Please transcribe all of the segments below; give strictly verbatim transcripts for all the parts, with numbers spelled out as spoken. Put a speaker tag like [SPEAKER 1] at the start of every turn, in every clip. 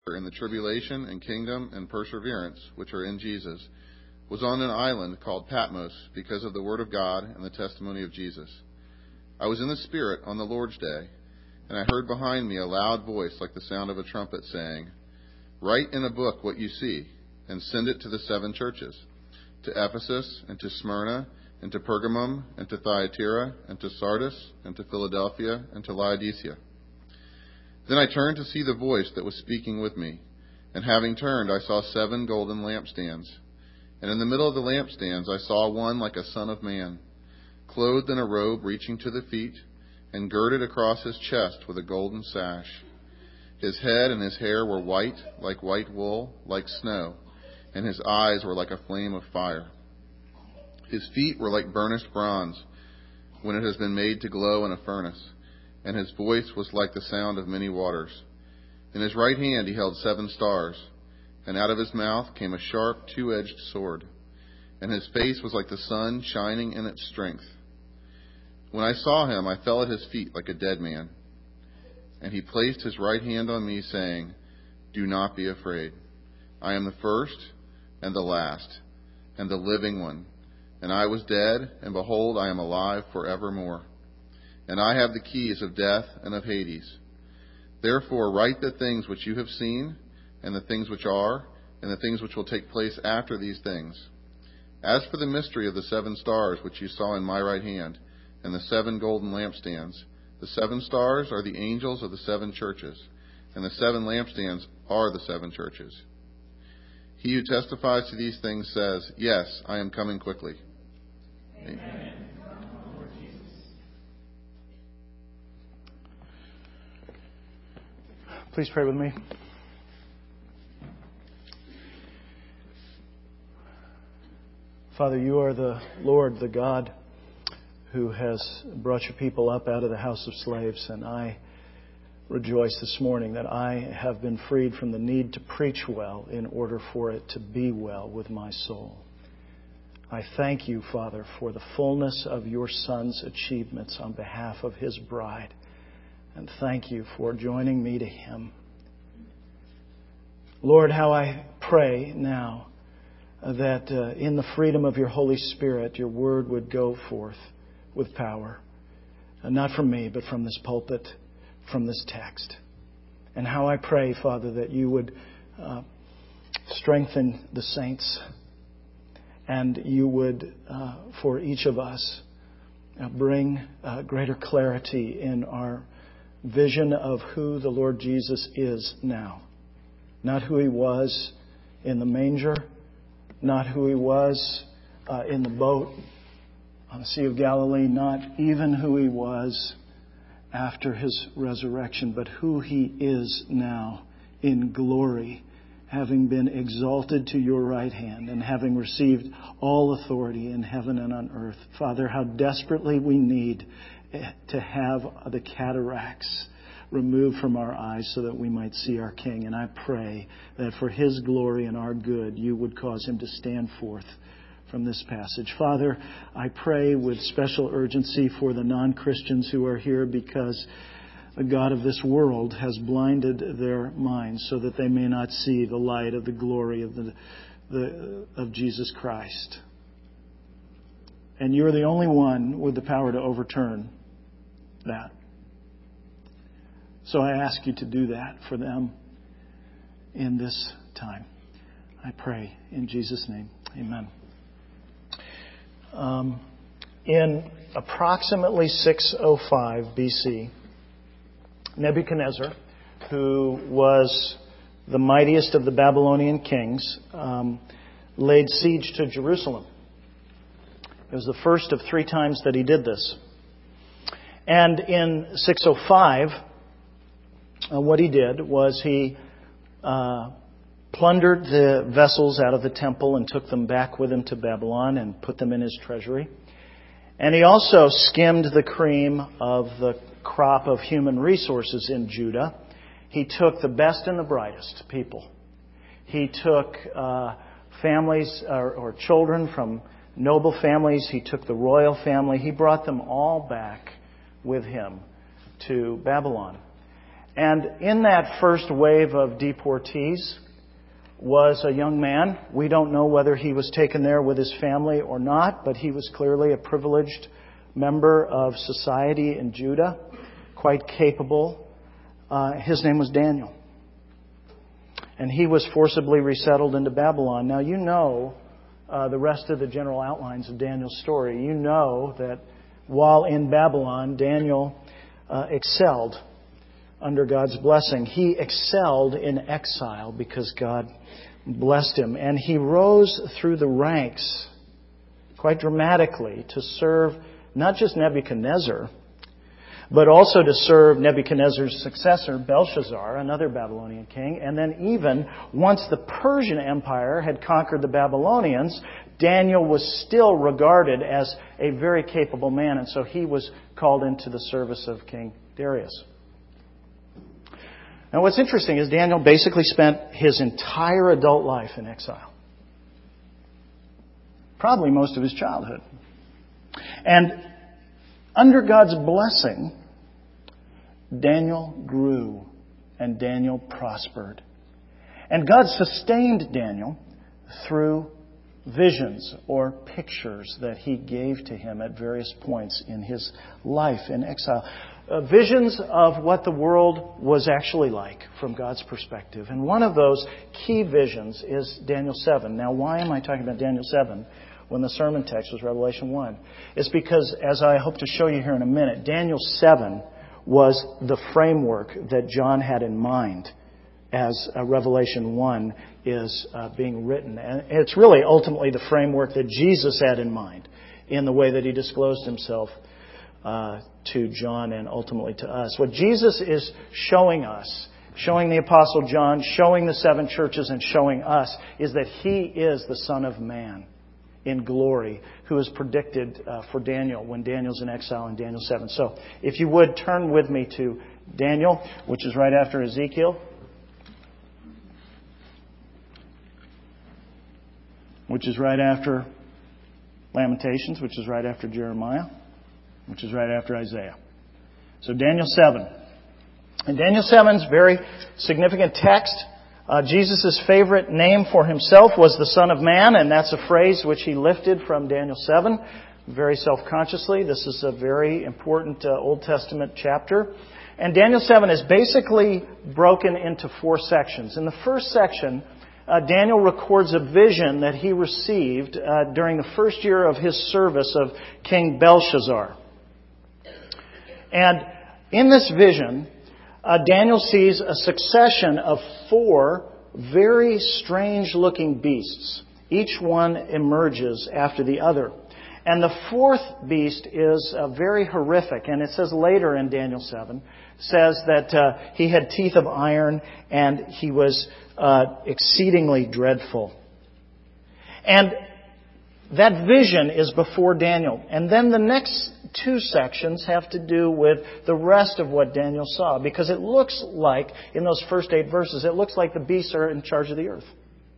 [SPEAKER 1] in the tribulation and kingdom and perseverance which are in Jesus, was on an island called Patmos because of the word of God and the testimony of Jesus. I was in the Spirit on the Lord's day, and I heard behind me a loud voice like the sound of a trumpet saying, "Write in a book what you see, and send it to the seven churches, to Ephesus, and to Smyrna, and to Pergamum, and to Thyatira, and to Sardis, and to Philadelphia, and to Laodicea." Then I turned to see the voice that was speaking with me, and having turned I saw seven golden lampstands. And in the middle of the lampstands I saw one like a son of man, clothed in a robe reaching to the feet, and girded across his chest with a golden sash. His head and his hair were white, like white wool, like snow, and his eyes were like a flame of fire. His feet were like burnished bronze, when it has been made to glow in a furnace, and his voice was like the sound of many waters. In his right hand he held seven stars, and out of his mouth came a sharp two-edged sword, and his face was like the sun shining in its strength. When I saw him, I fell at his feet like a dead man. And he placed his right hand on me, saying, "Do not be afraid. I am the first and the last, and the living one. And I was dead, and behold, I am alive forevermore. And I have the keys of death and of Hades. Therefore write the things which you have seen, and the things which are, and the things which will take place after these things. As for the mystery of the seven stars which you saw in my right hand, and the seven golden lampstands, the seven stars are the angels of the seven churches, and the seven lampstands are the seven churches. He who testifies to these things says, Yes, I am coming quickly." Amen. Amen.
[SPEAKER 2] Please pray with me. Father, you are the Lord, the God who has brought your people up out of the house of slaves, and I rejoice this morning that I have been freed from the need to preach well in order for it to be well with my soul. I thank you, Father, for the fullness of your Son's achievements on behalf of his bride, and thank you for joining me to him. Lord, how I pray now that uh, in the freedom of your Holy Spirit, your word would go forth with power. And not from me, but from this pulpit, from this text. And how I pray, Father, that you would uh, strengthen the saints, and you would, uh, for each of us, uh, bring uh, greater clarity in our vision of who the Lord Jesus is now. Not who he was in the manger, not who he was uh, in the boat on the Sea of Galilee, not even who he was after his resurrection, but who he is now in glory, having been exalted to your right hand and having received all authority in heaven and on earth. Father, how desperately we need to have the cataracts removed from our eyes so that we might see our King. And I pray that for his glory and our good, you would cause him to stand forth from this passage. Father, I pray with special urgency for the non-Christians who are here, because the God of this world has blinded their minds so that they may not see the light of the glory of the, the of Jesus Christ. And you're the only one with the power to overturn that. So I ask you to do that for them in this time. I pray in Jesus' name. Amen. Um, in approximately six oh five B C, Nebuchadnezzar, who was the mightiest of the Babylonian kings, um, laid siege to Jerusalem. It was the first of three times that he did this. And in six oh five, uh, what he did was he uh, plundered the vessels out of the temple and took them back with him to Babylon and put them in his treasury. And he also skimmed the cream of the crop of human resources in Judah. He took the best and the brightest people. He took uh, families or, or children from noble families. He took the royal family. He brought them all back with him to Babylon. And in that first wave of deportees was a young man. We don't know whether he was taken there with his family or not, but he was clearly a privileged member of society in Judah, quite capable. Uh, his name was Daniel. And he was forcibly resettled into Babylon. Now, you know uh, the rest of the general outlines of Daniel's story. You know that while in Babylon, Daniel uh, excelled under God's blessing. He excelled in exile because God blessed him. And he rose through the ranks quite dramatically to serve not just Nebuchadnezzar, but also to serve Nebuchadnezzar's successor, Belshazzar, another Babylonian king. And then even once the Persian Empire had conquered the Babylonians, Daniel was still regarded as a very capable man. And so he was called into the service of King Darius. Now what's interesting is Daniel basically spent his entire adult life in exile. Probably most of his childhood. And under God's blessing, Daniel grew and Daniel prospered. And God sustained Daniel through visions or pictures that He gave to him at various points in his life in exile. Uh, visions of what the world was actually like from God's perspective. And one of those key visions is Daniel seven. Now, why am I talking about Daniel seven when the sermon text was Revelation one? It's because, as I hope to show you here in a minute, Daniel seven was the framework that John had in mind as uh, Revelation one is uh, being written. And it's really ultimately the framework that Jesus had in mind in the way that He disclosed Himself uh, to John and ultimately to us. What Jesus is showing us, showing the Apostle John, showing the seven churches, and showing us is that He is the Son of Man in glory, who is predicted uh, for Daniel when Daniel's in exile in Daniel seven. So, if you would, turn with me to Daniel, which is right after Ezekiel, which is right after Lamentations, which is right after Jeremiah, which is right after Isaiah. So, Daniel seven. And Daniel seven's very significant text. Uh, Jesus' favorite name for Himself was the Son of Man, and that's a phrase which He lifted from Daniel seven, very self-consciously. This is a very important uh, Old Testament chapter. And Daniel seven is basically broken into four sections. In the first section, uh, Daniel records a vision that he received uh, during the first year of his service of King Belshazzar. And in this vision, Uh, Daniel sees a succession of four very strange-looking beasts. Each one emerges after the other. And the fourth beast is uh, very horrific. And it says later in Daniel seven, says that uh, he had teeth of iron and he was uh, exceedingly dreadful. And that vision is before Daniel. And then the next two sections have to do with the rest of what Daniel saw. Because it looks like, in those first eight verses, it looks like the beasts are in charge of the earth.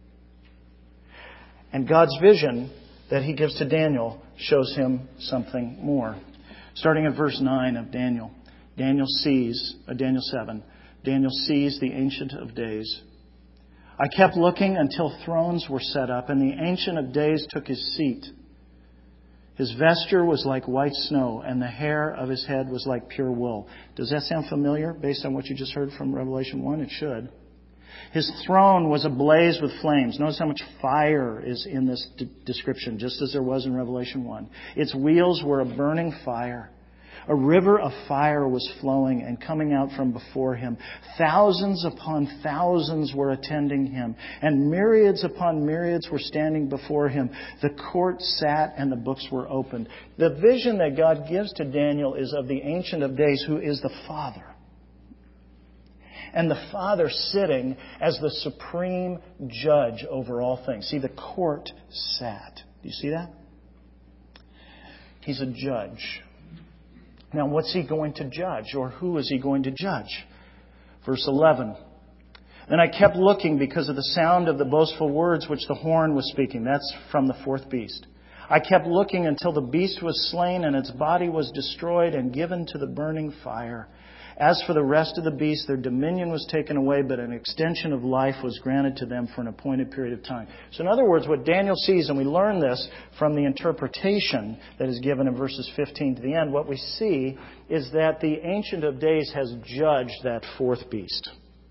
[SPEAKER 2] And God's vision that He gives to Daniel shows him something more. Starting at verse nine of Daniel. Daniel sees, uh, Daniel seven, Daniel sees the Ancient of Days. I kept looking until thrones were set up, and the Ancient of Days took his seat. His vesture was like white snow, and the hair of his head was like pure wool. Does that sound familiar based on what you just heard from Revelation one? It should. His throne was ablaze with flames. Notice how much fire is in this d- description, just as there was in Revelation one. Its wheels were a burning fire. A river of fire was flowing and coming out from before him. Thousands upon thousands were attending him, and myriads upon myriads were standing before him. The court sat and the books were opened. The vision that God gives to Daniel is of the Ancient of Days, who is the Father. And the Father sitting as the supreme judge over all things. See, the court sat. Do you see that? He's a judge. Now, what's He going to judge? Or who is He going to judge? Verse eleven. Then I kept looking because of the sound of the boastful words which the horn was speaking. That's from the fourth beast. I kept looking until the beast was slain and its body was destroyed and given to the burning fire. As for the rest of the beasts, their dominion was taken away, but an extension of life was granted to them for an appointed period of time. So in other words, what Daniel sees, and we learn this from the interpretation that is given in verses fifteen to the end, what we see is that the Ancient of Days has judged that fourth beast.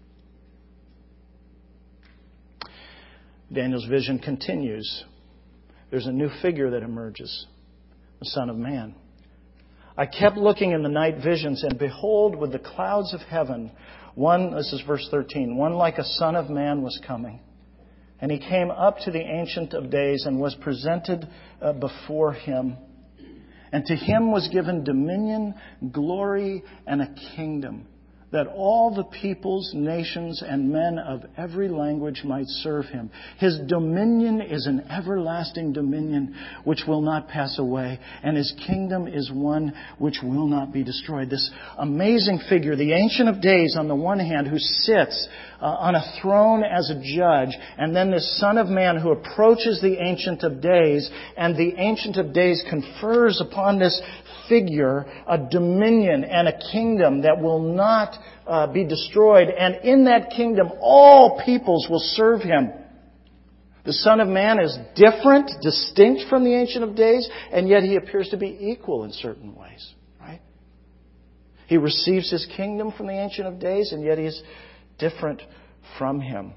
[SPEAKER 2] Daniel's vision continues. There's a new figure that emerges, the Son of Man. I kept looking in the night visions, and behold, with the clouds of heaven, one, this is verse thirteen, one like a son of man was coming. And he came up to the Ancient of Days and was presented uh, before him. And to him was given dominion, glory, and a kingdom, that all the peoples, nations, and men of every language might serve him. His dominion is an everlasting dominion which will not pass away, and his kingdom is one which will not be destroyed. This amazing figure, the Ancient of Days on the one hand, who sits uh, on a throne as a judge, and then this Son of Man who approaches the Ancient of Days, and the Ancient of Days confers upon this figure a dominion and a kingdom that will not uh, be destroyed. And in that kingdom, all peoples will serve him. The Son of Man is different, distinct from the Ancient of Days, and yet he appears to be equal in certain ways. Right? He receives his kingdom from the Ancient of Days, and yet he is different from him.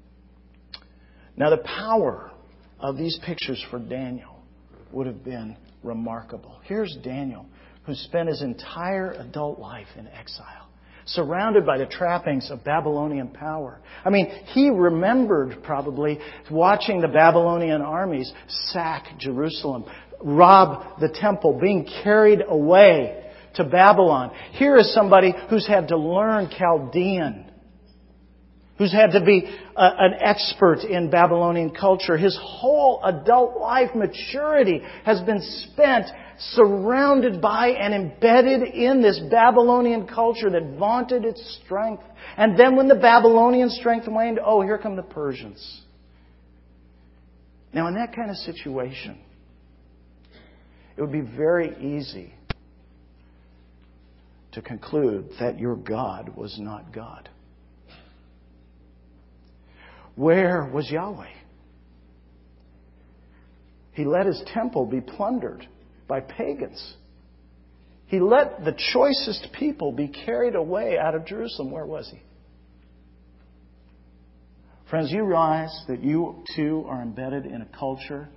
[SPEAKER 2] Now, the power of these pictures for Daniel would have been remarkable. Here's Daniel, who spent his entire adult life in exile, surrounded by the trappings of Babylonian power. I mean, he remembered probably watching the Babylonian armies sack Jerusalem, rob the temple, being carried away to Babylon. Here is somebody who's had to learn Chaldean, who's had to be a, an expert in Babylonian culture. His whole adult life maturity has been spent surrounded by and embedded in this Babylonian culture that vaunted its strength. And then when the Babylonian strength waned, oh, here come the Persians. Now, in that kind of situation, it would be very easy to conclude that your God was not God. Where was Yahweh? He let his temple be plundered by pagans. He let the choicest people be carried away out of Jerusalem. Where was he? Friends, you realize that you too are embedded in a culture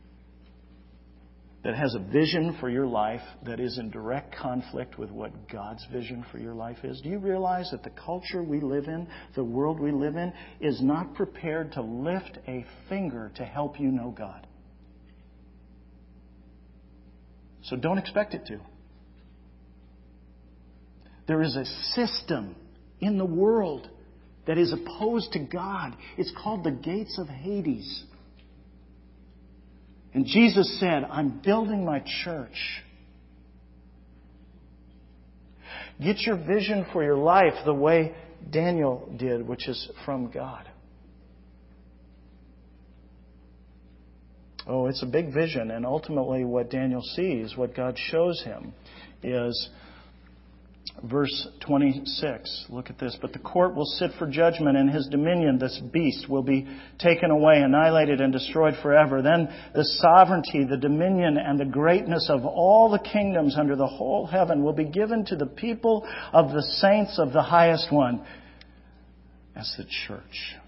[SPEAKER 2] that has a vision for your life that is in direct conflict with what God's vision for your life is? Do you realize that the culture we live in, the world we live in, is not prepared to lift a finger to help you know God? So don't expect it to. There is a system in the world that is opposed to God. It's called the gates of Hades. And Jesus said, I'm building my church. Get your vision for your life the way Daniel did, which is from God. Oh, it's a big vision. And ultimately what Daniel sees, what God shows him, is verse twenty-six. Look at this. But the court will sit for judgment, and his dominion, this beast, will be taken away, annihilated, and destroyed forever. Then the sovereignty, the dominion, and the greatness of all the kingdoms under the whole heaven will be given to the people of the saints of the highest one. That's the church.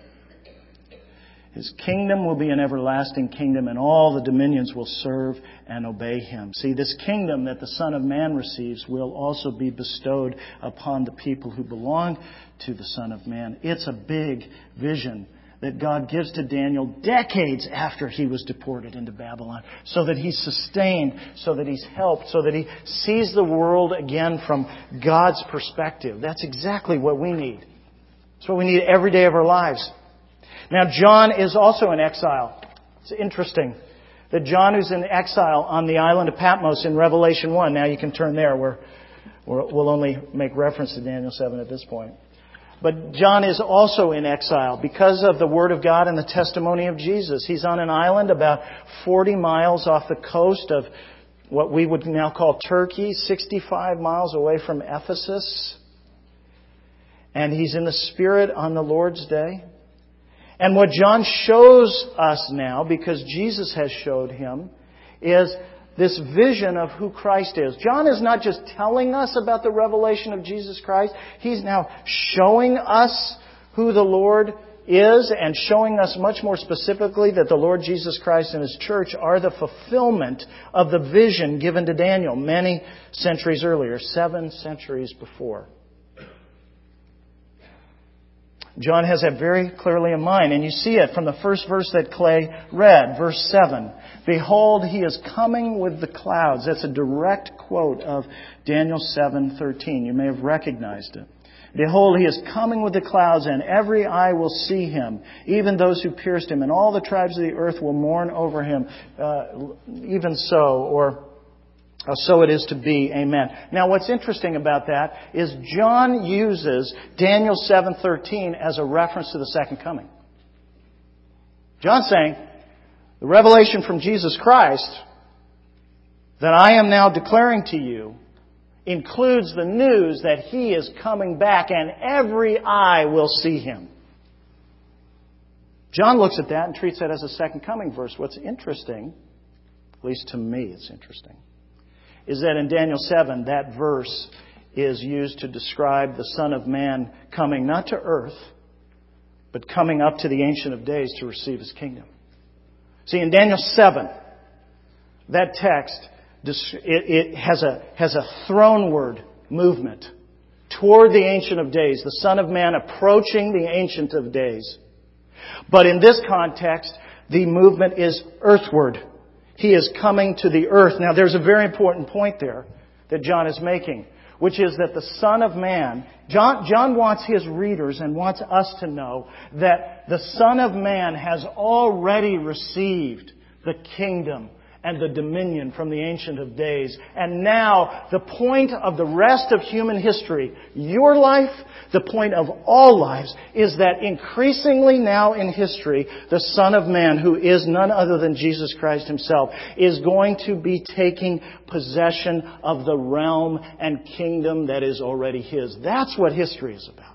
[SPEAKER 2] His kingdom will be an everlasting kingdom, and all the dominions will serve and obey him. See, this kingdom that the Son of Man receives will also be bestowed upon the people who belong to the Son of Man. It's a big vision that God gives to Daniel decades after he was deported into Babylon, so that he's sustained, so that he's helped, so that he sees the world again from God's perspective. That's exactly what we need. It's what we need every day of our lives. Now, John is also in exile. It's interesting that John, who's in exile on the island of Patmos in Revelation one. Now, you can turn there. We're, we're, we'll only make reference to Daniel seven at this point. But John is also in exile because of the Word of God and the testimony of Jesus. He's on an island about forty miles off the coast of what we would now call Turkey, sixty-five miles away from Ephesus. And he's in the Spirit on the Lord's day. And what John shows us now, because Jesus has showed him, is this vision of who Christ is. John is not just telling us about the revelation of Jesus Christ. He's now showing us who the Lord is and showing us much more specifically that the Lord Jesus Christ and His church are the fulfillment of the vision given to Daniel many centuries earlier, seven centuries before. John has that very clearly in mind. And you see it from the first verse that Clay read, verse seven. Behold, He is coming with the clouds. That's a direct quote of Daniel seven thirteen. You may have recognized it. Behold, He is coming with the clouds, and every eye will see Him, even those who pierced Him, and all the tribes of the earth will mourn over Him. Uh, even so, or Uh, so it is to be. Amen. Now what's interesting about that is John uses Daniel seven thirteen as a reference to the second coming. John's saying, the revelation from Jesus Christ that I am now declaring to you includes the news that He is coming back and every eye will see Him. John looks at that and treats that as a second coming verse. What's interesting, at least to me it's interesting, is that in Daniel seven, that verse is used to describe the Son of Man coming not to earth, but coming up to the Ancient of Days to receive His kingdom. See, in Daniel seven, that text, it has a, has a throneward movement toward the Ancient of Days, the Son of Man approaching the Ancient of Days. But in this context, the movement is earthward. He is coming to the earth. Now, there's a very important point there that John is making, which is that the Son of Man, John, John wants his readers and wants us to know that the Son of Man has already received the kingdom and the dominion from the Ancient of Days. And now, the point of the rest of human history, your life, the point of all lives, is that increasingly now in history, the Son of Man, who is none other than Jesus Christ Himself, is going to be taking possession of the realm and kingdom that is already His. That's what history is about.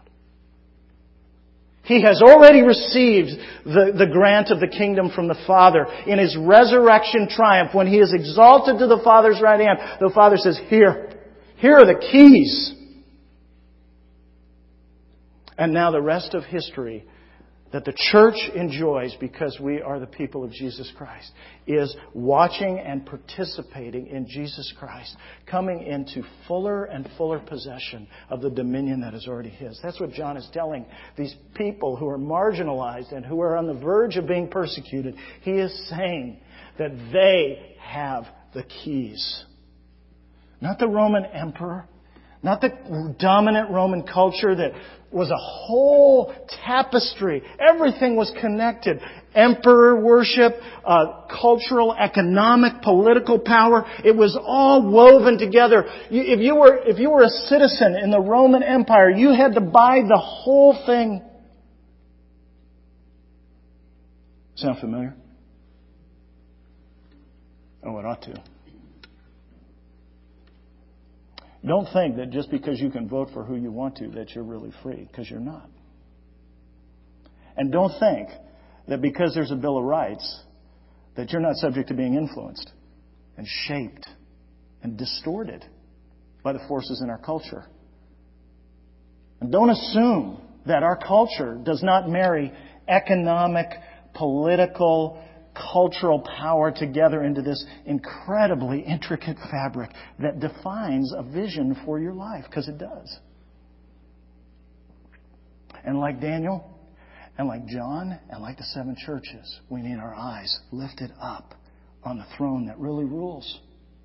[SPEAKER 2] He has already received the, the grant of the kingdom from the Father in His resurrection triumph. When He is exalted to the Father's right hand, the Father says, Here, here are the keys. And now the rest of history that the church enjoys because we are the people of Jesus Christ is watching and participating in Jesus Christ, coming into fuller and fuller possession of the dominion that is already His. That's what John is telling these people who are marginalized and who are on the verge of being persecuted. He is saying that they have the keys. Not the Roman emperor, not the dominant Roman culture that was a whole tapestry. Everything was connected. Emperor worship, uh, cultural, economic, political power. It was all woven together. If you were, if you were a citizen in the Roman Empire, you had to buy the whole thing. Sound familiar? Oh, it ought to. Don't think that just because you can vote for who you want to, that you're really free, because you're not. And don't think that because there's a Bill of Rights, that you're not subject to being influenced and shaped and distorted by the forces in our culture. And don't assume that our culture does not marry economic, political, cultural power together into this incredibly intricate fabric that defines a vision for your life, because it does. And like Daniel, and like John, and like the seven churches, we need our eyes lifted up on the throne that really rules.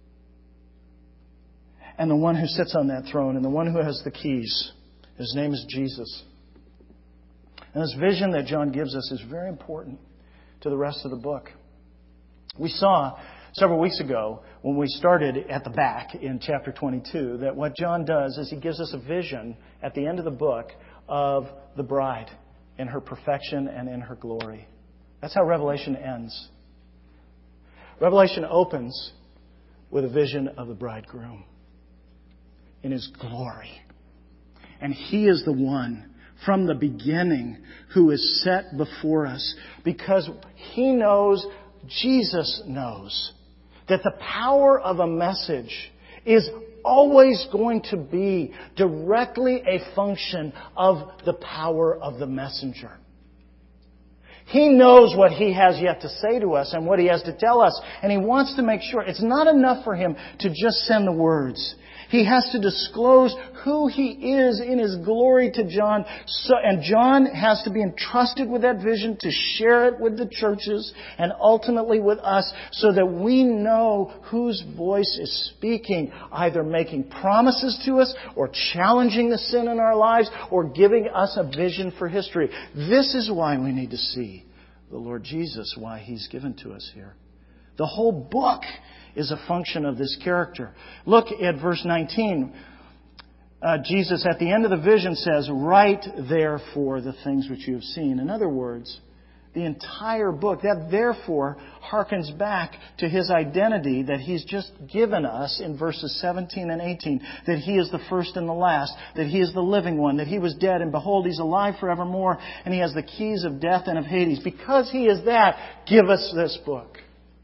[SPEAKER 2] And the one who sits on that throne, and the one who has the keys, His name is Jesus. And this vision that John gives us is very important to the rest of the book. We saw several weeks ago when we started at the back in chapter twenty-two that what John does is he gives us a vision at the end of the book of the bride in her perfection and in her glory. That's how Revelation ends. Revelation opens with a vision of the bridegroom in his glory. And He is the one from the beginning who is set before us, because He knows, Jesus knows, that the power of a message is always going to be directly a function of the power of the messenger. He knows what He has yet to say to us and what He has to tell us. And He wants to make sure it's not enough for Him to just send the words. He has to disclose who He is in His glory to John. So, and John has to be entrusted with that vision to share it with the churches and ultimately with us, so that we know whose voice is speaking, either making promises to us or challenging the sin in our lives or giving us a vision for history. This is why we need to see the Lord Jesus, why He's given to us here. The whole book is a function of this character. Look at verse nineteen. Uh, Jesus, at the end of the vision, says, "Write therefore the things which you have seen." In other words, the entire book, that therefore harkens back to His identity that He's just given us in verses seventeen and eighteen. That He is the first and the last. That He is the living one. That He was dead, and behold, He's alive forevermore. And He has the keys of death and of Hades. Because He is that, give us this book.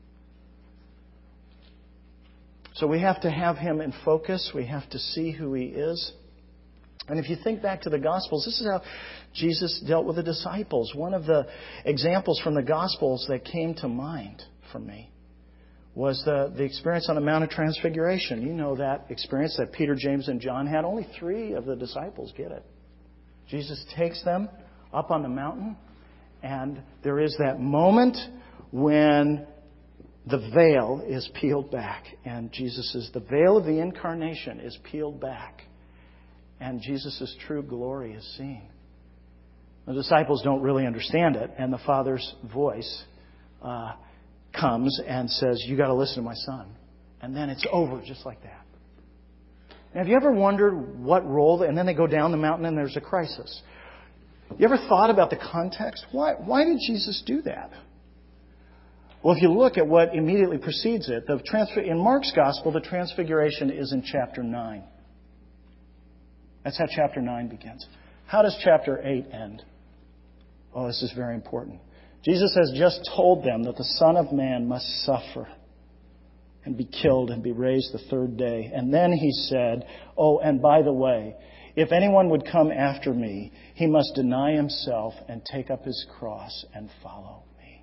[SPEAKER 2] So we have to have Him in focus. We have to see who He is. And if you think back to the Gospels, this is how Jesus dealt with the disciples. One of the examples from the Gospels that came to mind for me was the, the experience on the Mount of Transfiguration. You know that experience that Peter, James, and John had. Only three of the disciples get it. Jesus takes them up on the mountain, and there is that moment when the veil is peeled back. And Jesus says the veil of the incarnation is peeled back. And Jesus' true glory is seen. The disciples don't really understand it. And the Father's voice uh, comes and says, "You got to listen to my Son." And then it's over just like that. Now, have you ever wondered what role... And then they go down the mountain and there's a crisis. You ever thought about the context? Why, why did Jesus do that? Well, if you look at what immediately precedes it, the transfer, in Mark's Gospel, the Transfiguration is in chapter nine. That's how chapter nine begins. How does chapter eight end? Oh, this is very important. Jesus has just told them that the Son of Man must suffer and be killed and be raised the third day. And then He said, "Oh, and by the way, if anyone would come after me, he must deny himself and take up his cross and follow."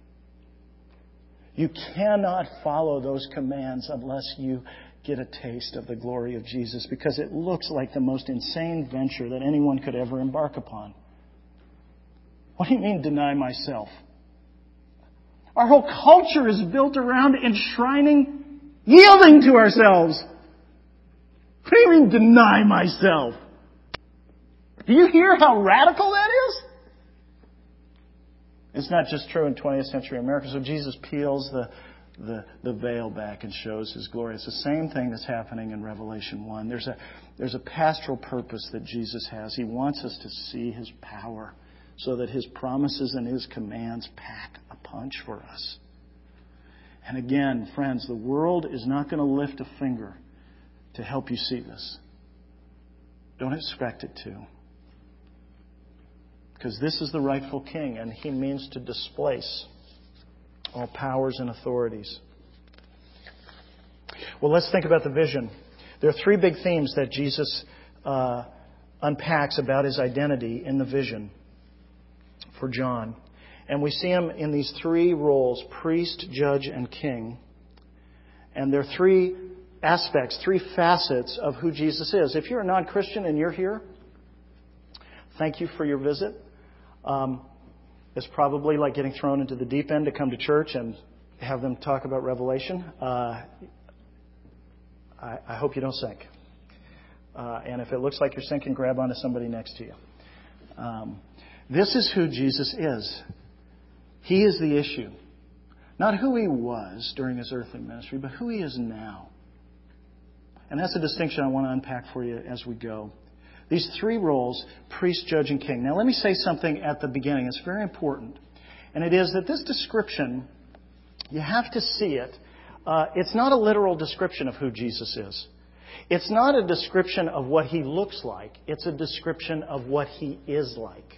[SPEAKER 2] You cannot follow those commands unless you get a taste of the glory of Jesus, because it looks like the most insane venture that anyone could ever embark upon. What do you mean, deny myself? Our whole culture is built around enshrining yielding to ourselves. What do you mean, deny myself? Do you hear how radical that is? It's not just true in twentieth century America. So Jesus peels the, the, the veil back and shows His glory. It's the same thing that's happening in Revelation one. There's a, there's a pastoral purpose that Jesus has. He wants us to see His power so that His promises and His commands pack a punch for us. And again, friends, the world is not going to lift a finger to help you see this. Don't expect it to. Because this is the rightful king, and He means to displace all powers and authorities. Well, let's think about the vision. There are three big themes that Jesus uh, unpacks about His identity in the vision for John. And we see Him in these three roles: priest, judge, and king. And there are three aspects, three facets of who Jesus is. If you're a non-Christian and you're here, thank you for your visit. Um, it's probably like getting thrown into the deep end to come to church and have them talk about Revelation. Uh, I, I hope you don't sink. Uh, and if it looks like you're sinking, grab onto somebody next to you. Um, this is who Jesus is. He is the issue. Not who He was during His earthly ministry, but who He is now. And that's a distinction I want to unpack for you as we go. These three roles, priest, judge, and king. Now, let me say something at the beginning. It's very important. And it is that this description, you have to see it. Uh, it's not a literal description of who Jesus is. It's not a description of what He looks like. It's a description of what He is like.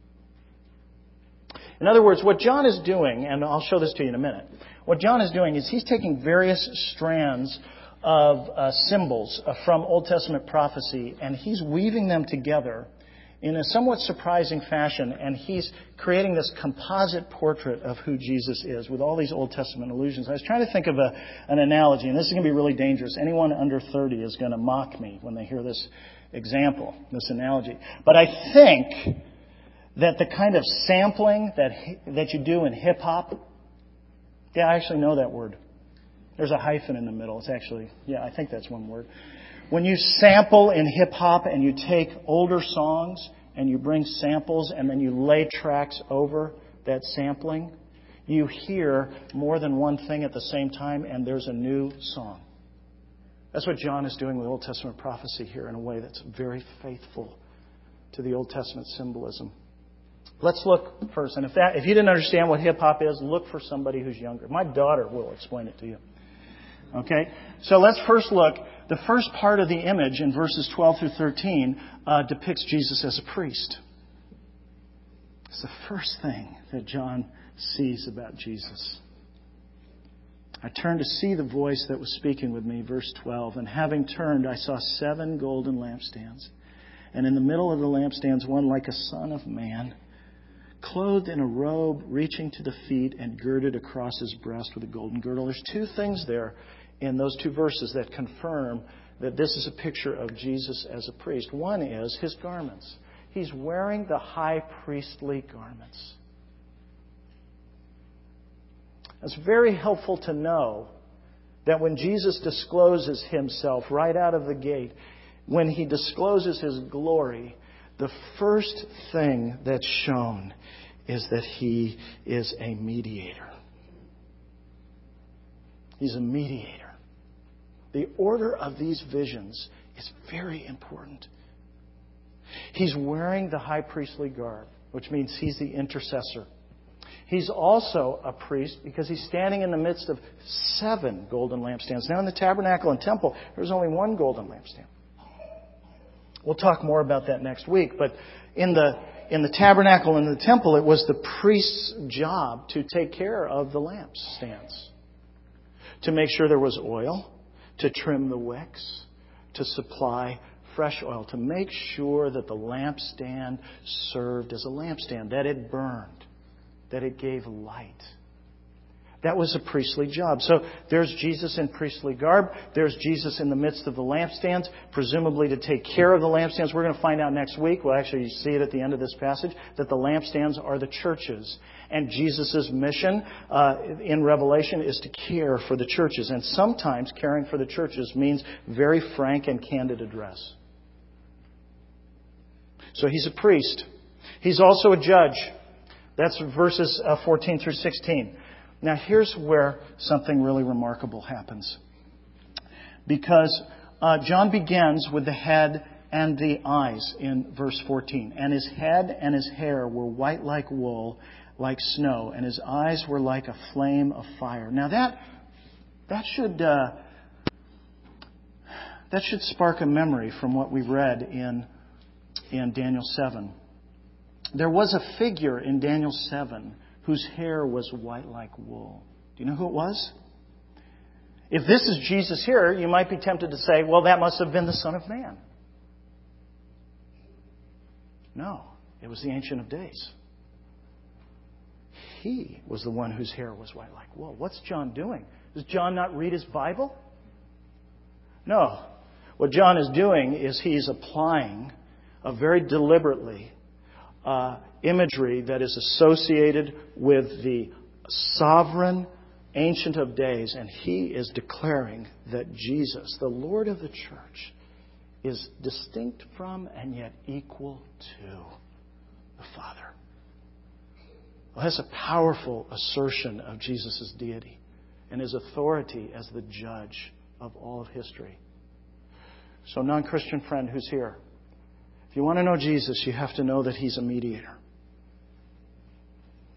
[SPEAKER 2] In other words, what John is doing, and I'll show this to you in a minute, what John is doing is he's taking various strands of uh, symbols uh, from Old Testament prophecy, and he's weaving them together in a somewhat surprising fashion, and he's creating this composite portrait of who Jesus is with all these Old Testament allusions. I was trying to think of a, an analogy, and this is going to be really dangerous. Anyone under thirty is going to mock me when they hear this example, this analogy. But I think that the kind of sampling that that you do in hip-hop, yeah, I actually know that word. There's a hyphen in the middle. It's actually, yeah, I think that's one word. When you sample in hip-hop and you take older songs and you bring samples and then you lay tracks over that sampling, you hear more than one thing at the same time and there's a new song. That's what John is doing with Old Testament prophecy here in a way that's very faithful to the Old Testament symbolism. Let's look first. And if that, if you didn't understand what hip-hop is, look for somebody who's younger. My daughter will explain it to you. Okay? So let's first look. The first part of the image in verses twelve through thirteen uh, depicts Jesus as a priest. It's the first thing that John sees about Jesus. I turned to see the voice that was speaking with me, verse twelve. And having turned, I saw seven golden lampstands. And in the middle of the lampstands, one like a son of man, clothed in a robe reaching to the feet and girded across his breast with a golden girdle. There's two things there in those two verses that confirm that this is a picture of Jesus as a priest. One is his garments. He's wearing the high priestly garments. It's very helpful to know that when Jesus discloses himself right out of the gate, when he discloses his glory, the first thing that's shown is that he is a mediator. He's a mediator. The order of these visions is very important. He's wearing the high priestly garb, which means he's the intercessor. He's also a priest because he's standing in the midst of seven golden lampstands. Now in the tabernacle and temple, there's only one golden lampstand. We'll talk more about that next week. But in the in the tabernacle and the temple, it was the priest's job to take care of the lampstands, to make sure there was oil, to trim the wicks, to supply fresh oil, to make sure that the lampstand served as a lampstand, that it burned, that it gave light. That was a priestly job. So there's Jesus in priestly garb. There's Jesus in the midst of the lampstands, presumably to take care of the lampstands. We're going to find out next week, we'll actually see it at the end of this passage, that the lampstands are the churches. And Jesus' mission uh, in Revelation is to care for the churches. And sometimes caring for the churches means very frank and candid address. So he's a priest. He's also a judge. That's verses uh, fourteen through sixteen. Now, here's where something really remarkable happens. Because uh, John begins with the head and the eyes in verse fourteen. And his head and his hair were white like wool, like snow, and his eyes were like a flame of fire. Now, that that should uh, that should spark a memory from what we read in in Daniel seven. There was a figure in Daniel seven whose hair was white like wool. Do you know who it was? If this is Jesus here, you might be tempted to say, well, that must have been the Son of Man. No, it was the Ancient of Days. He was the one whose hair was white like wool. What's John doing? Does John not read his Bible? No. What John is doing is he's applying a very deliberately Uh, imagery that is associated with the sovereign Ancient of Days. And he is declaring that Jesus, the Lord of the church, is distinct from and yet equal to the Father. Well, that's a powerful assertion of Jesus' deity and his authority as the judge of all of history. So, non-Christian friend who's here, if you want to know Jesus, you have to know that he's a mediator.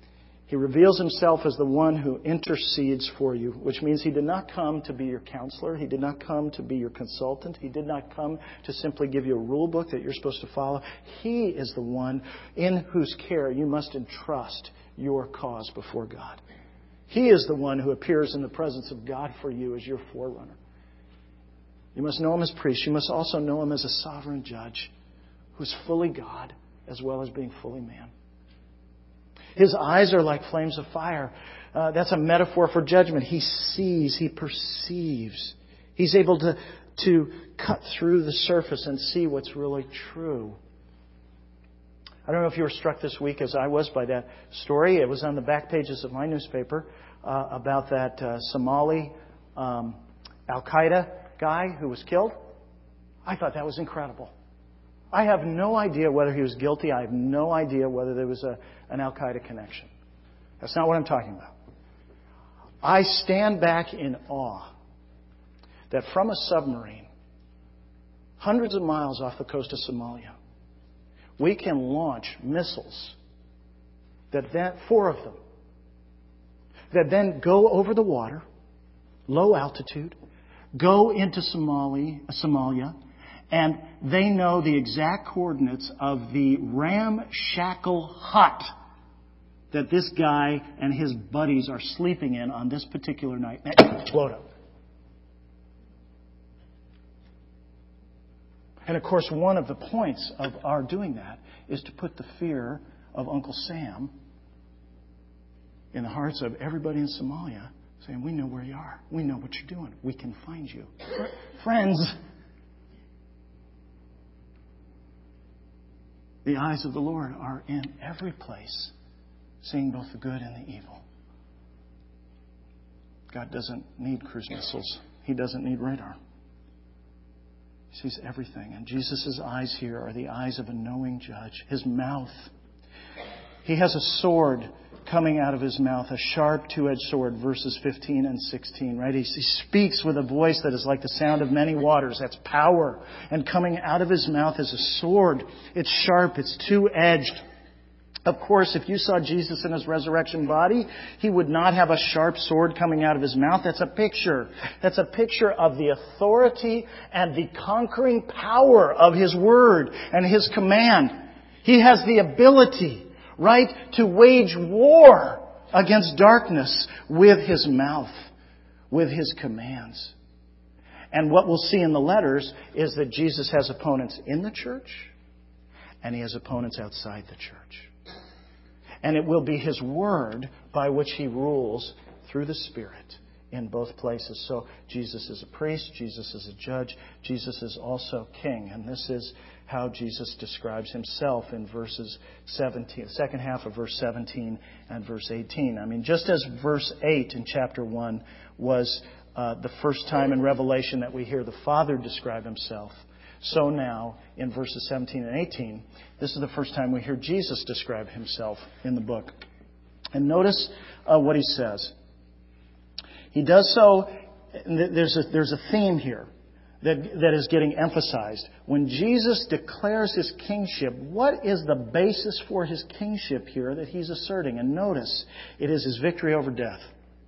[SPEAKER 2] He reveals himself as the one who intercedes for you, which means he did not come to be your counselor. He did not come to be your consultant. He did not come to simply give you a rule book that you're supposed to follow. He is the one in whose care you must entrust your cause before God. He is the one who appears in the presence of God for you as your forerunner. You must know Him as priest. You must also know Him as a sovereign judge who is fully God as well as being fully man. His eyes are like flames of fire. Uh, that's a metaphor for judgment. He sees, He perceives. He's able to, to cut through the surface and see what's really true. I don't know if you were struck this week as I was by that story. It was on the back pages of my newspaper uh, about that uh, Somali um, Al-Qaeda guy who was killed. I thought that was incredible. I have no idea whether he was guilty. I have no idea whether there was a, an Al-Qaeda connection. That's not what I'm talking about. I stand back in awe that from a submarine, hundreds of miles off the coast of Somalia, we can launch missiles that then, four of them, that then go over the water, low altitude, go into Somali, Somalia, and they know the exact coordinates of the ramshackle hut that this guy and his buddies are sleeping in on this particular night. Explode up. And of course, one of the points of our doing that is to put the fear of Uncle Sam in the hearts of everybody in Somalia, saying, we know where you are. We know what you're doing. We can find you. Friends, the eyes of the Lord are in every place, seeing both the good and the evil. God doesn't need cruise missiles. He doesn't need radar. He sees everything. And Jesus' eyes here are the eyes of a knowing judge. His mouth. He has a sword coming out of His mouth, a sharp two-edged sword, verses fifteen and sixteen, right? He, he speaks with a voice that is like the sound of many waters. That's power. And coming out of His mouth is a sword. It's sharp. It's two-edged. Of course, if you saw Jesus in His resurrection body, He would not have a sharp sword coming out of His mouth. That's a picture. That's a picture of the authority and the conquering power of His word and His command. He has the ability, right, to wage war against darkness with His mouth, with His commands. And what we'll see in the letters is that Jesus has opponents in the church and He has opponents outside the church. And it will be His word by which He rules through the Spirit in both places. So Jesus is a priest, Jesus is a judge, Jesus is also king. And this is how Jesus describes Himself in verses seventeen, the second half of verse seventeen and verse eighteen. I mean, just as verse eight in chapter one was uh, the first time in Revelation that we hear the Father describe Himself, so now in verses seventeen and eighteen, this is the first time we hear Jesus describe Himself in the book. And notice uh, what He says. He does so, there's a, there's a theme here that, that is getting emphasized. When Jesus declares His kingship, what is the basis for His kingship here that He's asserting? And notice, it is His victory over death.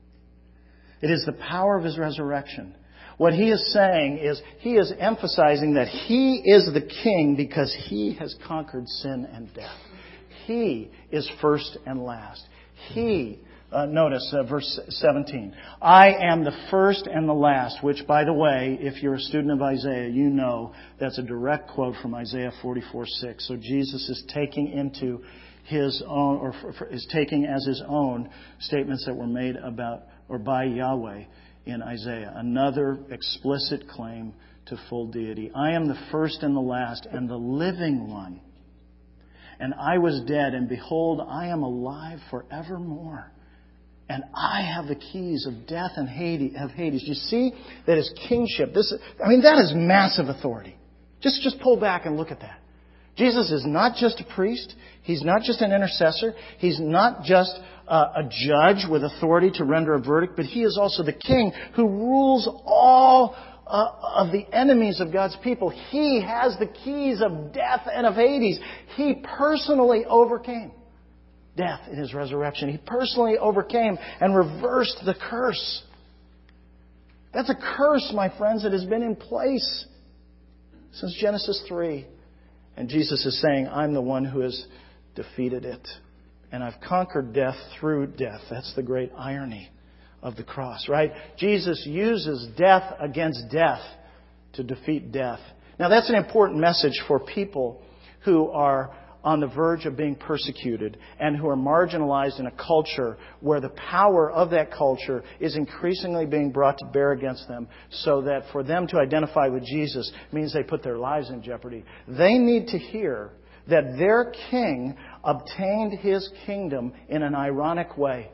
[SPEAKER 2] It is the power of His resurrection. What He is saying is, He is emphasizing that He is the King because He has conquered sin and death. He is first and last. He Uh, notice uh, verse seventeen. I am the first and the last, which, by the way, if you're a student of Isaiah, you know that's a direct quote from Isaiah forty-four six. So Jesus is taking into His own, or for, for, is taking as His own statements that were made about or by Yahweh in Isaiah. Another explicit claim to full deity. I am the first and the last and the living one. And I was dead, and behold, I am alive forevermore. And I have the keys of death and Hades. Of Hades. You see that His kingship, this, I mean, that is massive authority. Just, just pull back and look at that. Jesus is not just a priest. He's not just an intercessor. He's not just uh, a judge with authority to render a verdict, but He is also the King who rules all uh, of the enemies of God's people. He has the keys of death and of Hades. He personally overcame death in His resurrection. He personally overcame and reversed the curse. That's a curse, my friends, that has been in place since Genesis three. And Jesus is saying, I'm the one who has defeated it. And I've conquered death through death. That's the great irony of the cross, right? Jesus uses death against death to defeat death. Now, that's an important message for people who are on the verge of being persecuted and who are marginalized in a culture where the power of that culture is increasingly being brought to bear against them, so that for them to identify with Jesus means they put their lives in jeopardy. They need to hear that their king obtained his kingdom in an ironic way.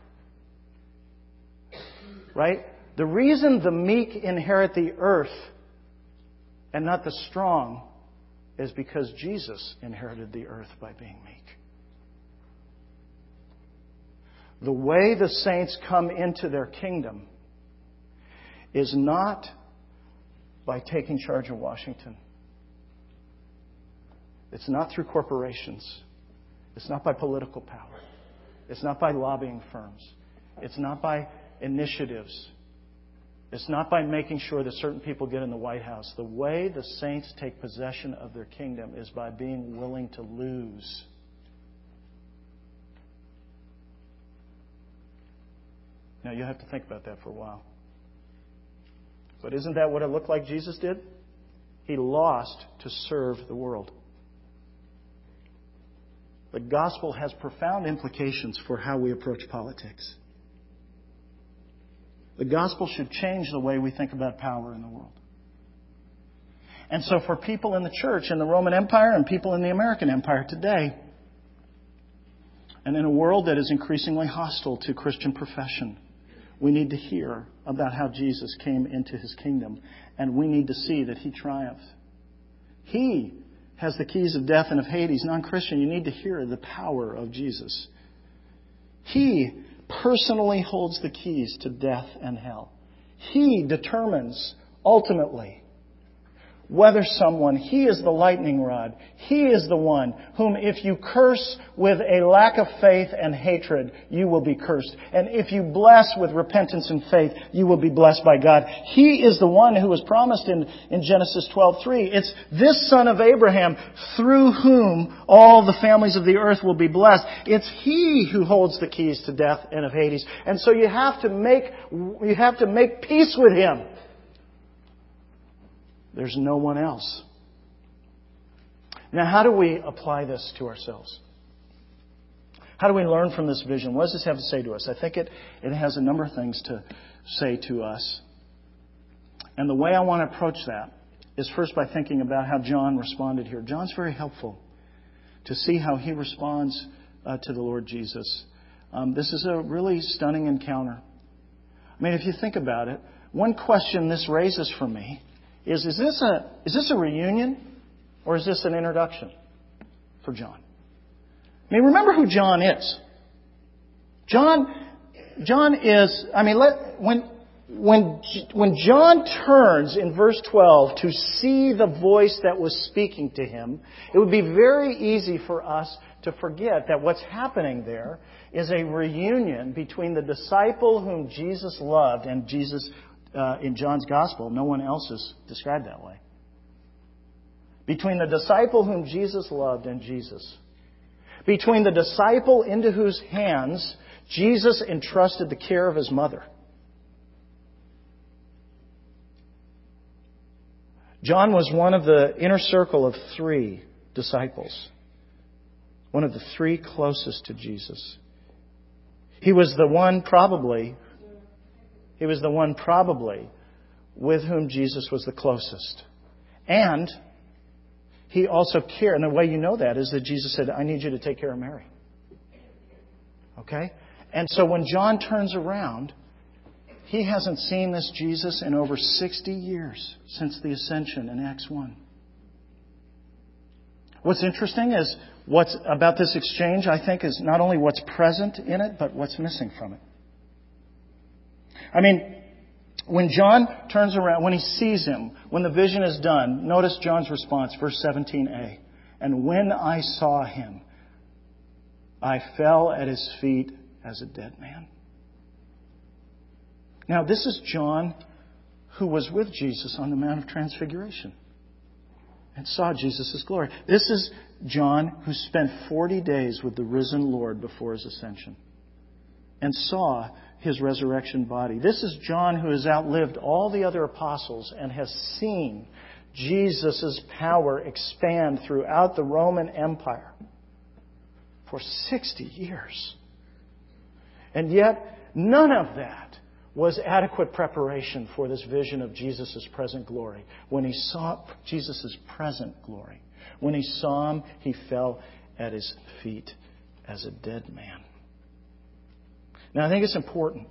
[SPEAKER 2] Right? The reason the meek inherit the earth and not the strong is because Jesus inherited the earth by being meek. The way the saints come into their kingdom is not by taking charge of Washington. It's not through corporations. It's not by political power. It's not by lobbying firms. It's not by initiatives. It's not by making sure that certain people get in the White House. The way the saints take possession of their kingdom is by being willing to lose. Now, you have to think about that for a while. But isn't that what it looked like Jesus did? He lost to serve the world. The gospel has profound implications for how we approach politics. The gospel should change the way we think about power in the world. And so for people in the church in the Roman Empire and people in the American Empire today, and in a world that is increasingly hostile to Christian profession, we need to hear about how Jesus came into His kingdom, and we need to see that He triumphed. He has the keys of death and of Hades. Non-Christian, you need to hear the power of Jesus. He personally holds the keys to death and hell. He determines ultimately whether someone, He is the lightning rod. He is the one whom if you curse with a lack of faith and hatred, you will be cursed. And if you bless with repentance and faith, you will be blessed by God. He is the one who was promised in, in Genesis twelve three. It's this son of Abraham through whom all the families of the earth will be blessed. It's He who holds the keys to death and of Hades. And so you have to make, you have to make peace with Him. There's no one else. Now, how do we apply this to ourselves? How do we learn from this vision? What does this have to say to us? I think it, it has a number of things to say to us. And the way I want to approach that is first by thinking about how John responded here. John's very helpful to see how he responds uh, to the Lord Jesus. Um, this is a really stunning encounter. I mean, if you think about it, one question this raises for me Is, is this a is this a reunion or is this an introduction for John? I mean, remember who John is. John John is, I mean, let, when when when John turns in verse twelve to see the voice that was speaking to him, it would be very easy for us to forget that what's happening there is a reunion between the disciple whom Jesus loved, and Jesus Uh, in John's Gospel, no one else is described that way. Between the disciple whom Jesus loved and Jesus. Between the disciple into whose hands Jesus entrusted the care of His mother. John was one of the inner circle of three disciples. One of the three closest to Jesus. He was the one probably... He was the one probably with whom Jesus was the closest. And he also cared. And the way you know that is that Jesus said, I need you to take care of Mary. Okay? And so when John turns around, he hasn't seen this Jesus in over sixty years since the ascension in Acts one. What's interesting is what's about this exchange, I think, is not only what's present in it, but what's missing from it. I mean, when John turns around, when he sees him, when the vision is done, notice John's response, verse seventeen a. And when I saw him, I fell at his feet as a dead man. Now, this is John, who was with Jesus on the Mount of Transfiguration and saw Jesus' glory. This is John, who spent forty days with the risen Lord before his ascension and saw his resurrection body. This is John, who has outlived all the other apostles and has seen Jesus' power expand throughout the Roman Empire for sixty years. And yet, none of that was adequate preparation for this vision of Jesus' present glory. When he saw Jesus' present glory, when he saw him, he fell at his feet as a dead man. Now, I think it's important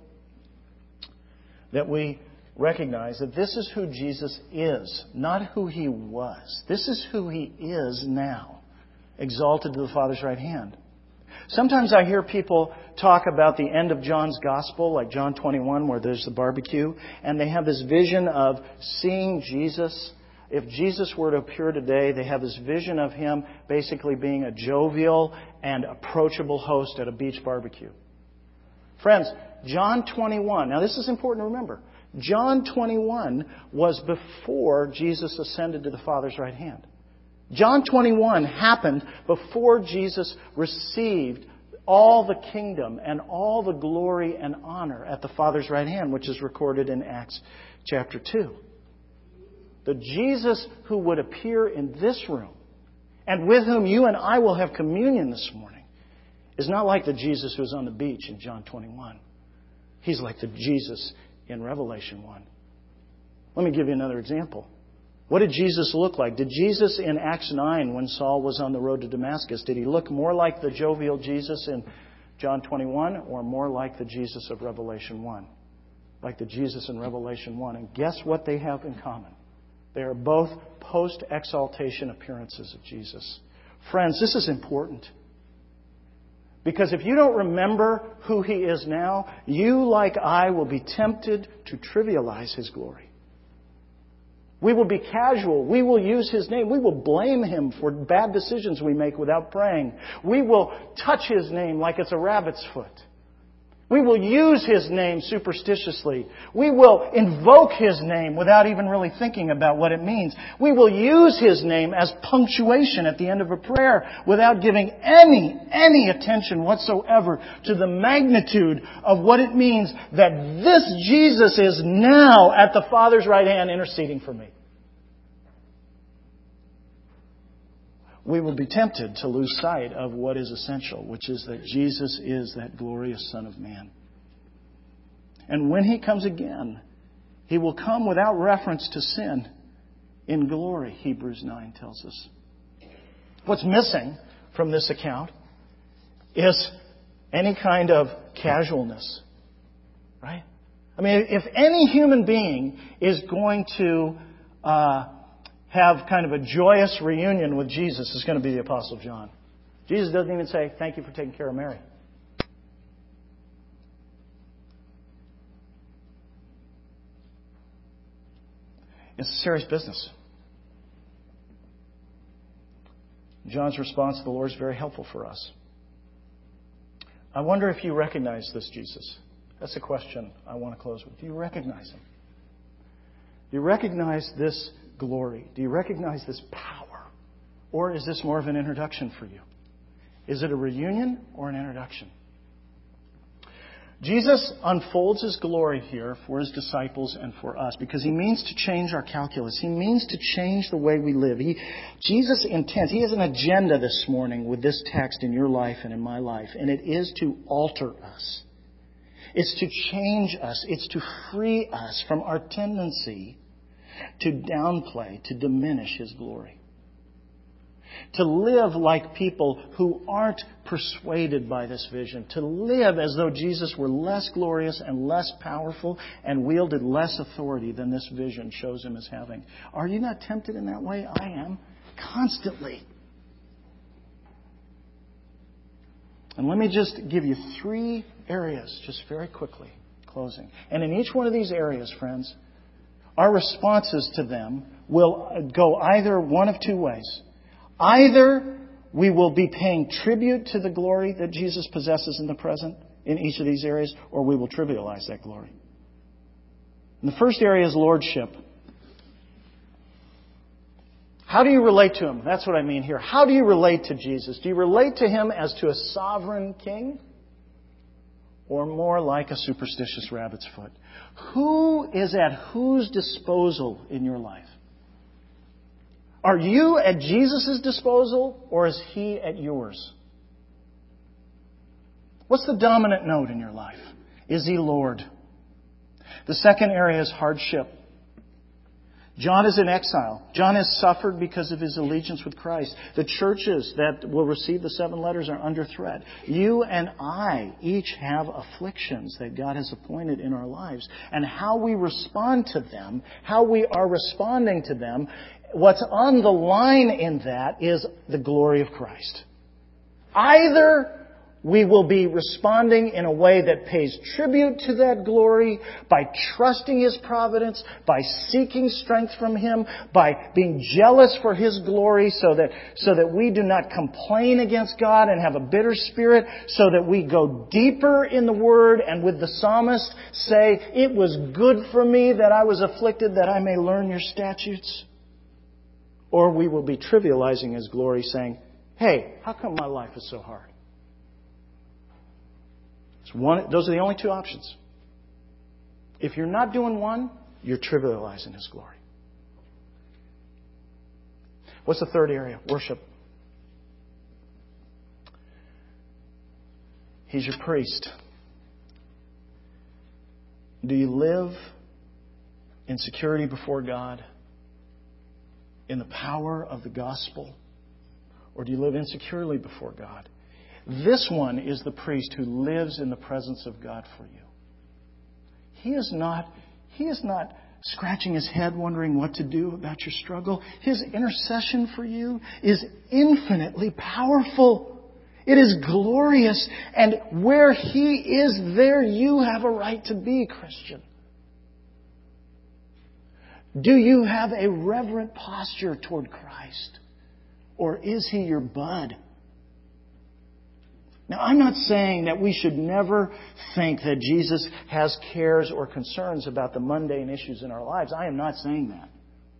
[SPEAKER 2] that we recognize that this is who Jesus is, not who he was. This is who he is now, exalted to the Father's right hand. Sometimes I hear people talk about the end of John's Gospel, like John twenty-one, where there's the barbecue, and they have this vision of seeing Jesus. If Jesus were to appear today, they have this vision of him basically being a jovial and approachable host at a beach barbecue. Friends, John twenty-one, now this is important to remember. John twenty-one was before Jesus ascended to the Father's right hand. John twenty-one happened before Jesus received all the kingdom and all the glory and honor at the Father's right hand, which is recorded in Acts chapter two. The Jesus who would appear in this room and with whom you and I will have communion this morning is not like the Jesus who was on the beach in John twenty-one. He's like the Jesus in Revelation one. Let me give you another example. What did Jesus look like? Did Jesus in Acts nine, when Saul was on the road to Damascus, did he look more like the jovial Jesus in John twenty-one or more like the Jesus of Revelation one? Like the Jesus in Revelation one. And guess what they have in common? They are both post-exaltation appearances of Jesus. Friends, this is important. Because if you don't remember who he is now, you, like I, will be tempted to trivialize his glory. We will be casual. We will use his name. We will blame him for bad decisions we make without praying. We will touch his name like it's a rabbit's foot. We will use his name superstitiously. We will invoke his name without even really thinking about what it means. We will use his name as punctuation at the end of a prayer without giving any, any attention whatsoever to the magnitude of what it means that this Jesus is now at the Father's right hand interceding for me. We will be tempted to lose sight of what is essential, which is that Jesus is that glorious Son of Man. And when he comes again, he will come without reference to sin in glory, Hebrews nine tells us. What's missing from this account is any kind of casualness, right? I mean, if any human being is going to uh, have kind of a joyous reunion with Jesus, is going to be the Apostle John. Jesus doesn't even say, thank you for taking care of Mary. It's a serious business. John's response to the Lord is very helpful for us. I wonder if you recognize this Jesus. That's a question I want to close with. Do you recognize him? Do you recognize this glory? Do you recognize this power? Or is this more of an introduction for you? Is it a reunion or an introduction? Jesus unfolds his glory here for his disciples and for us because he means to change our calculus. He means to change the way we live. He, Jesus intends, he has an agenda this morning with this text in your life and in my life, and it is to alter us. It's to change us. It's to free us from our tendency to downplay, to diminish his glory. To live like people who aren't persuaded by this vision. To live as though Jesus were less glorious and less powerful and wielded less authority than this vision shows him as having. Are you not tempted in that way? I am. Constantly. And let me just give you three areas, just very quickly, closing. And in each one of these areas, friends, our responses to them will go either one of two ways. Either we will be paying tribute to the glory that Jesus possesses in the present in each of these areas, or we will trivialize that glory. And the first area is lordship. How do you relate to Him? That's what I mean here. How do you relate to Jesus? Do you relate to Him as to a sovereign king? Or more like a superstitious rabbit's foot? Who is at whose disposal in your life? Are you at Jesus' disposal, or is He at yours? What's the dominant note in your life? Is He Lord? The second area is hardship. John is in exile. John has suffered because of his allegiance with Christ. The churches that will receive the seven letters are under threat. You and I each have afflictions that God has appointed in our lives. And how we respond to them, how we are responding to them, what's on the line in that is the glory of Christ. Either we will be responding in a way that pays tribute to that glory by trusting His providence, by seeking strength from Him, by being jealous for His glory so that, so that we do not complain against God and have a bitter spirit, so that we go deeper in the Word and with the psalmist say, it was good for me that I was afflicted that I may learn your statutes. Or we will be trivializing His glory saying, hey, how come my life is so hard? One, those are the only two options. If you're not doing one, you're trivializing His glory. What's the third area? Worship. He's your priest. Do you live in security before God, in the power of the gospel? Or do you live insecurely before God? This one is the priest who lives in the presence of God for you. He is not, he is not scratching his head wondering what to do about your struggle. His intercession for you is infinitely powerful. It is glorious. And where He is, there you have a right to be, Christian. Do you have a reverent posture toward Christ? Or is He your bud? Now, I'm not saying that we should never think that Jesus has cares or concerns about the mundane issues in our lives. I am not saying that.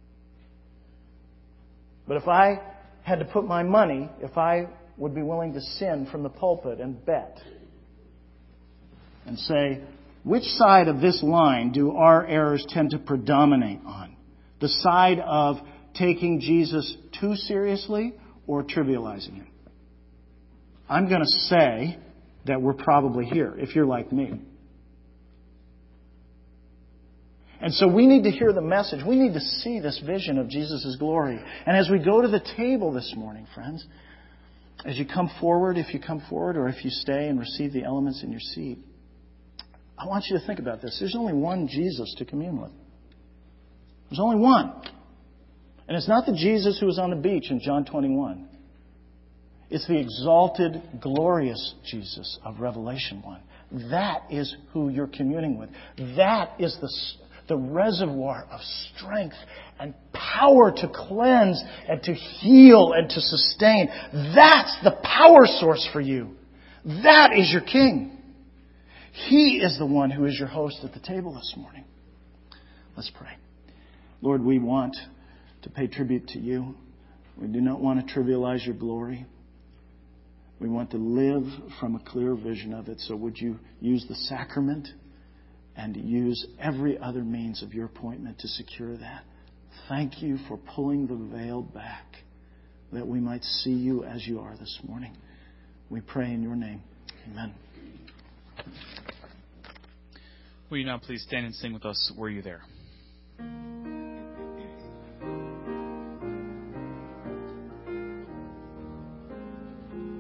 [SPEAKER 2] But if I had to put my money, if I would be willing to sin from the pulpit and bet and say, which side of this line do our errors tend to predominate on? The side of taking Jesus too seriously or trivializing Him? I'm going to say that we're probably here, if you're like me. And so we need to hear the message. We need to see this vision of Jesus' glory. And as we go to the table this morning, friends, as you come forward, if you come forward, or if you stay and receive the elements in your seat, I want you to think about this. There's only one Jesus to commune with. There's only one. And it's not the Jesus who was on the beach in John twenty-one. It's the exalted, glorious Jesus of Revelation one. That is who you're communing with. That is the, the reservoir of strength and power to cleanse and to heal and to sustain. That's the power source for you. That is your King. He is the one who is your host at the table this morning. Let's pray. Lord, we want to pay tribute to You. We do not want to trivialize Your glory. We want to live from a clear vision of it. So would You use the sacrament and use every other means of Your appointment to secure that. Thank You for pulling the veil back that we might see You as You are this morning. We pray in Your name. Amen.
[SPEAKER 3] Will you now please stand and sing with us, Were You There?